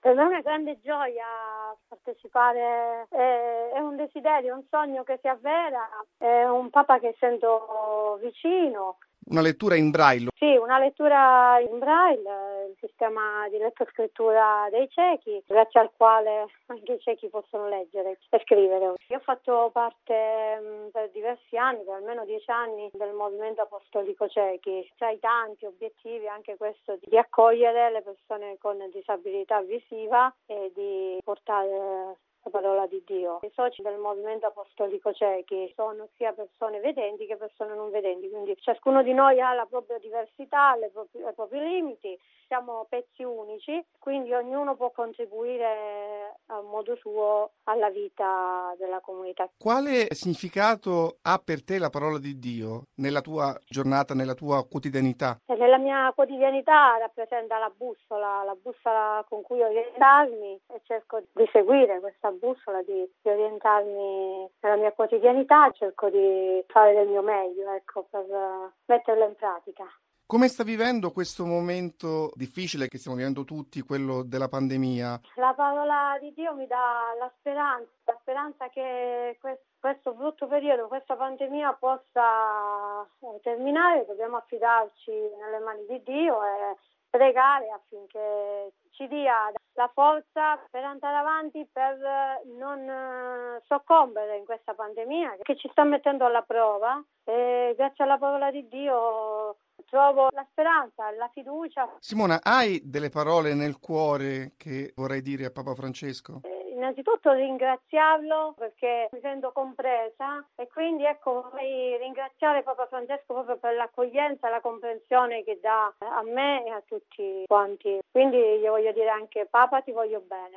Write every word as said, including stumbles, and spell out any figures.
Per me è una grande gioia partecipare, è, è un desiderio, un sogno che si avvera, è un Papa che sento vicino. Una lettura in braille? Sì, una lettura in braille, il sistema di lettoscrittura dei ciechi, grazie al quale anche i ciechi possono leggere e scrivere. Io ho fatto parte mh, per diversi anni, per almeno dieci anni, del movimento apostolico ciechi. Tra i tanti obiettivi anche questo di accogliere le persone con disabilità visiva e di portare la parola di Dio. I soci del movimento apostolico ciechi sono sia persone vedenti che persone non vedenti, quindi ciascuno di noi ha la propria diversità, le proprie, i propri limiti, siamo pezzi unici, quindi ognuno può contribuire a modo suo alla vita della comunità. Quale significato ha per te la parola di Dio nella tua giornata, nella tua quotidianità? E nella mia quotidianità rappresenta la bussola, la bussola con cui orientarmi e cerco di seguire questa bussola, di, di orientarmi nella mia quotidianità, cerco di fare del mio meglio, ecco, per uh, metterla in pratica. Come sta vivendo questo momento difficile che stiamo vivendo tutti, quello della pandemia? La parola di Dio mi dà la speranza, la speranza che questo brutto periodo, questa pandemia possa terminare. Dobbiamo affidarci nelle mani di Dio e pregare affinché ci dia la forza per andare avanti, per non soccombere in questa pandemia che ci sta mettendo alla prova. E grazie alla parola di Dio trovo la speranza, la fiducia. Simona, hai delle parole nel cuore che vorrei dire a Papa Francesco? Eh, innanzitutto ringraziarlo perché mi sento compresa e quindi ecco vorrei ringraziare Papa Francesco proprio per l'accoglienza e la comprensione che dà a me e a tutti quanti. Quindi gli voglio dire anche Papa, ti voglio bene.